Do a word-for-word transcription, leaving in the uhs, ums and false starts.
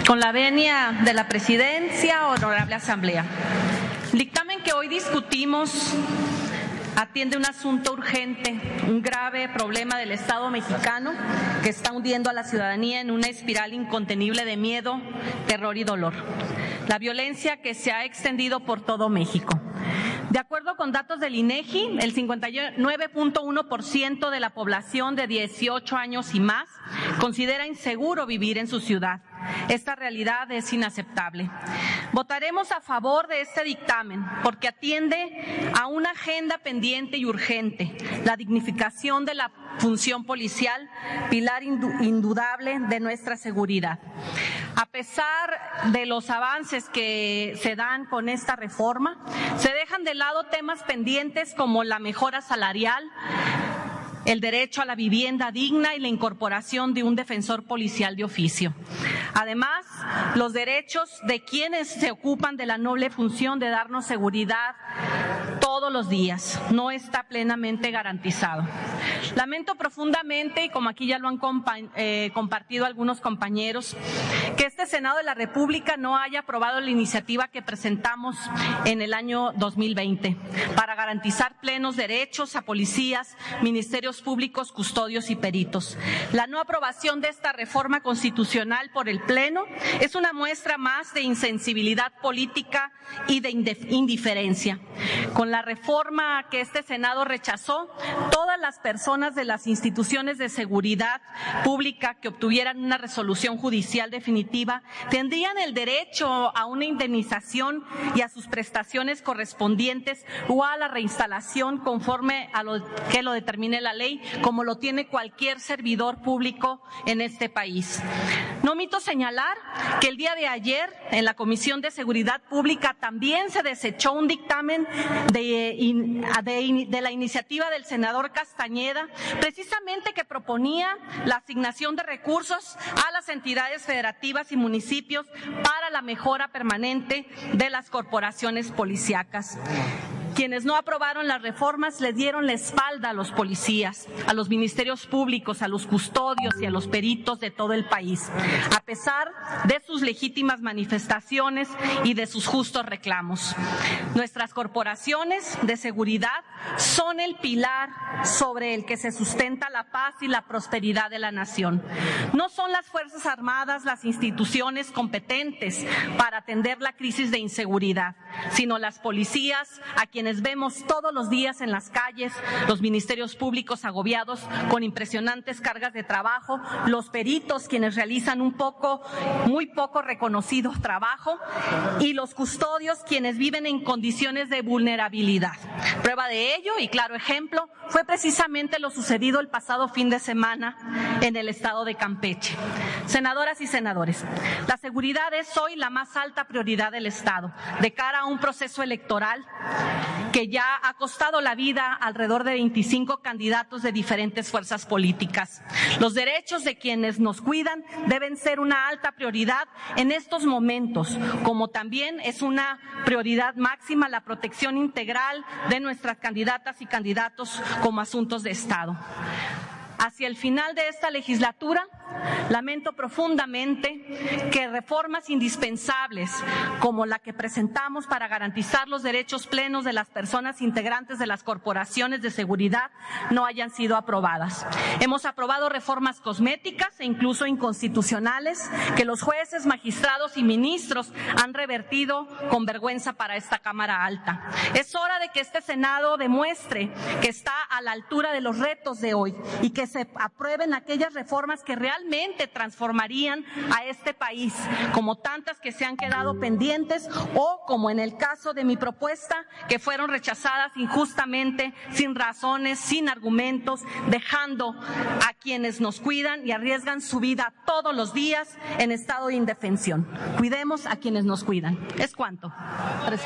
Con la venia de la Presidencia, honorable Asamblea. El dictamen que hoy discutimos atiende un asunto urgente, un grave problema del Estado mexicano que está hundiendo a la ciudadanía en una espiral incontenible de miedo, terror y dolor. La violencia que se ha extendido por todo México. De acuerdo con datos del INEGI, el cincuenta y nueve punto uno por ciento de la población de dieciocho años y más considera inseguro vivir en su ciudad. Esta realidad es inaceptable. Votaremos a favor de este dictamen porque atiende a una agenda pendiente y urgente, la dignificación de la función policial, pilar indudable de nuestra seguridad. A pesar de los avances que se dan con esta reforma, se dejan de lado temas pendientes como la mejora salarial, el derecho a la vivienda digna y la incorporación de un defensor policial de oficio. Además, los derechos de quienes se ocupan de la noble función de darnos seguridad todos los días no está plenamente garantizado. Lamento profundamente, y como aquí ya lo han compa eh, compartido algunos compañeros, que este Senado de la República no haya aprobado la iniciativa que presentamos en el año dos mil veinte para garantizar plenos derechos a policías, ministerios públicos, custodios y peritos. La no aprobación de esta reforma constitucional por el Pleno es una muestra más de insensibilidad política y de indiferencia. Con la reforma que este Senado rechazó, todas las personas de las instituciones de seguridad pública que obtuvieran una resolución judicial definitiva tendrían el derecho a una indemnización y a sus prestaciones correspondientes o a la reinstalación conforme a lo que lo determine la ley, como lo tiene cualquier servidor público en este país. No omito señalar que el día de ayer en la Comisión de Seguridad Pública también se desechó un dictamen de, de, de la iniciativa del senador Castañeda, precisamente que proponía la asignación de recursos a las entidades federativas y municipios para la mejora permanente de las corporaciones policíacas. Quienes no aprobaron las reformas le dieron la espalda a los policías, a los ministerios públicos, a los custodios y a los peritos de todo el país, a pesar de sus legítimas manifestaciones y de sus justos reclamos. Nuestras corporaciones de seguridad son el pilar sobre el que se sustenta la paz y la prosperidad de la nación. No son las Fuerzas Armadas las instituciones competentes para atender la crisis de inseguridad, sino las policías a quienes vemos todos los días en las calles, los ministerios públicos agobiados con impresionantes cargas de trabajo, los peritos quienes realizan un poco, muy poco reconocido trabajo y los custodios quienes viven en condiciones de vulnerabilidad. Prueba de ello y claro ejemplo fue precisamente lo sucedido el pasado fin de semana en el estado de Campeche. Senadoras y senadores, la seguridad es hoy la más alta prioridad del Estado de cara a un proceso electoral que ya ha costado la vida a alrededor de veinticinco candidatos de diferentes fuerzas políticas. Los derechos de quienes nos cuidan deben ser una alta prioridad en estos momentos, como también es una prioridad máxima la protección integral de nuestras candidatas y candidatos como asuntos de Estado. Hacia el final de esta legislatura, lamento profundamente que reformas indispensables como la que presentamos para garantizar los derechos plenos de las personas integrantes de las corporaciones de seguridad no hayan sido aprobadas. Hemos aprobado reformas cosméticas e incluso inconstitucionales que los jueces, magistrados y ministros han revertido con vergüenza para esta Cámara Alta. Es hora de que este Senado demuestre que está a la altura de los retos de hoy y que se aprueben aquellas reformas que realmente transformarían a este país, como tantas que se han quedado pendientes o como en el caso de mi propuesta, que fueron rechazadas injustamente, sin razones, sin argumentos, dejando a quienes nos cuidan y arriesgan su vida todos los días en estado de indefensión. Cuidemos a quienes nos cuidan. ¿Es cuánto?